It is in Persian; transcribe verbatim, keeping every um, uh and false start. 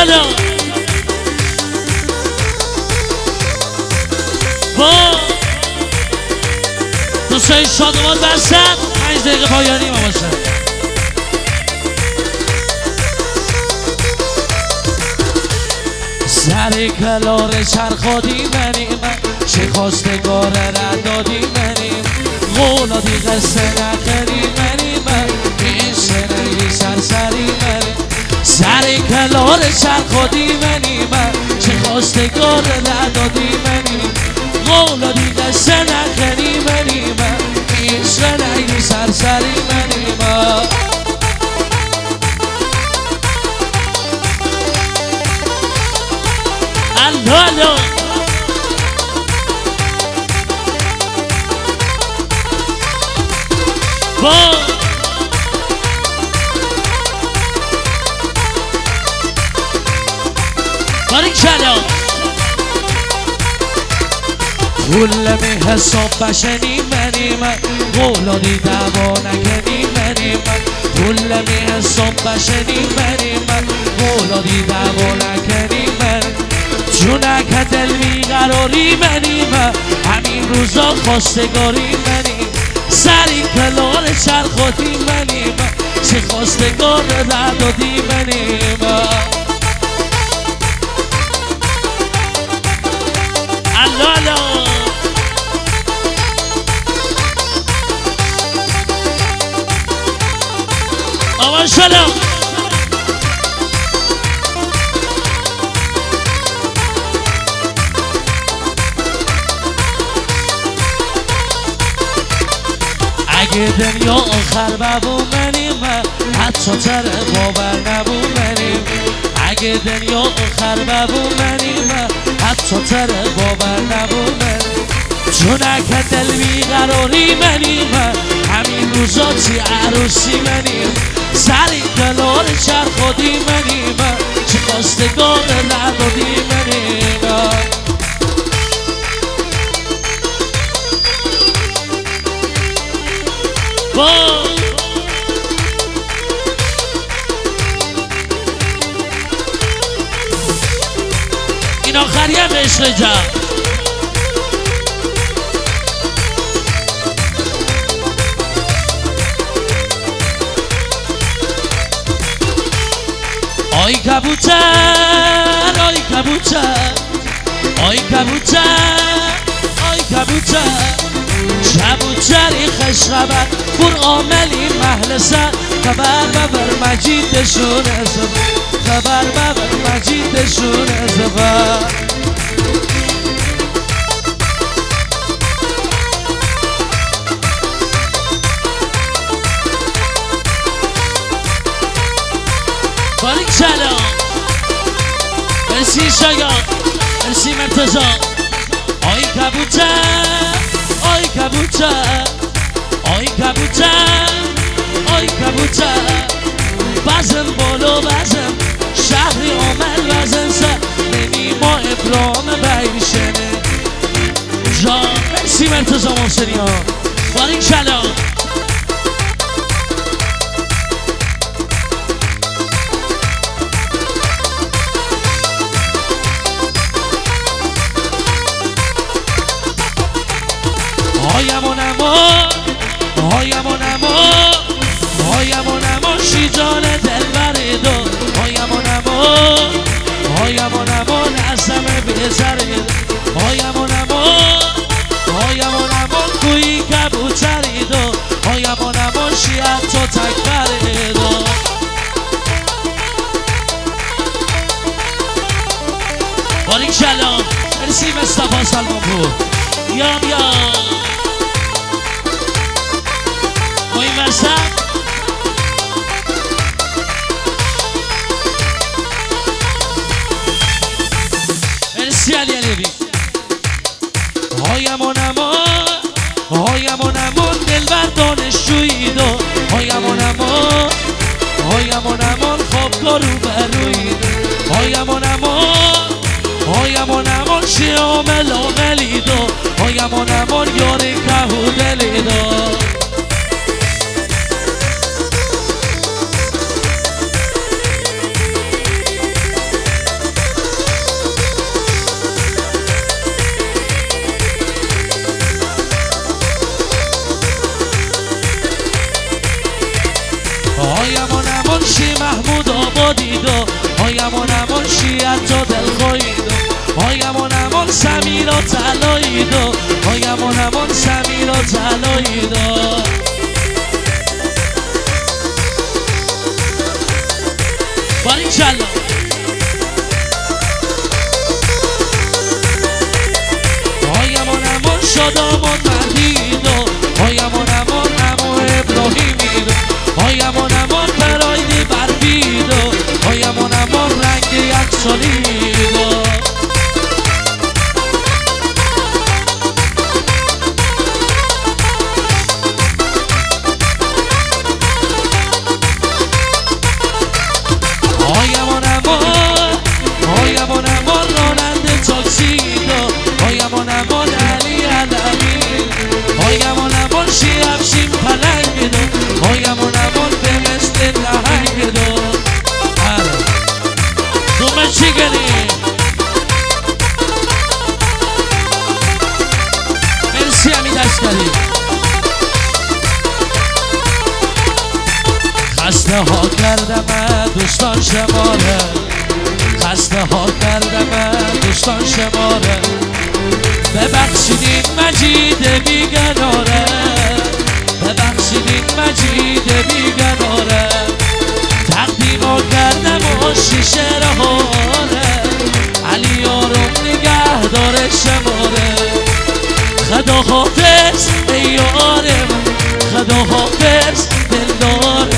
شلو با دوستای شادمان برسن پنج دقیقه پایانی ما باشه. سر کلار چرخادی منیم چه خواستگار ردادی منیم غولادی قصه نخری منیم این سنگی سرسری منیم سر کلار چرخادی منیم چه خواستگار ردادی منیم غولادی قصه نخری منیم این سنگی سرسری منیم الو الو با باریک شلو پول می حساب بشنی منیم غولادی دعوا نکنی منیم پول می حساب بشنی منیم غولادی دعوا نکنی منیم جونک دل بیقراری منیم همین روزا خواستگاری منیم سری کلار چرخادی منیم چه خواستگار ردادی منیم الو الو آمان شلو اگه دنیا آخر ببو منیم حتی تر باور نبو منیم اگه دنیا آخر ببو منیم حتی تر باور نبو منیم چونک دل بیقراری منیم همین روزا چی عروسی منیم سری کلار چرخادی منیم چه خواستگار ردادی منیم با این آخری هم عشق جا آی کبوتر آی کبوتر آی کبوتر آی کبوتر کبوتری خشخبر بر عاملی محل سر خبر ببر مجیدشون زبر خبر ببر مجیدشون زبر باریک سلام مرسی شایان مرسی مرتضی آی کبوتر آی کبوتر آی کبوتر آی کبوتر بزن بالا بزن شهری عامل بزن سر نمی ما ابرام بیشنه جان مرسی مرتضی محسنی ها باریک سلام هایم و نما هایم و نما هایم و نما شیجان دل بریدو هایم و نما هایم و نما نزم بزرید هایم و نما هایم و نما کوی کبوتریدو هایم و نما شیعت تو تک بریدو باریک شلام مرسی مصطفی سلمان پور یام یام این وسط مرسی علی علیوی هایم و نما هایم و نما دل بر دانشجویی دو هایم و نما هایم و نما خوابگاه رو بروی هایم و نما هایم و نما شیامل آملی دو هایم و نما یاری کهو دلی دو آیمون منشی محمود آبادی دو آیمون منشی حتی دل خویی دو آیمون من سمیر و طلایی دو آیمون من سمیر و طلایی دو باری چلا آیمون من شدامون مردی دو آیمون من امو ابراهیمی دو آیمون من برایدی بربی دو آیمون من رنگ یکسالی دو آیمون من آیمون من راننده تاکسی دو آیمون من علی علمی آیمون من شیفشیم پلنگ دو آیمون من به مثل نهنگ دو دومه چی گلی مرسی همی دستگری خسته ها کردم دوستان شماره خسته ها کردم دوستان شماره ببخشیدین مجید بیگناره ببخشیدین مجید بیگناره تقدیما کردم و شیشه رهاره علی یارم نگه داره شماره خدا حافظ ای یار من خدا حافظ دلدار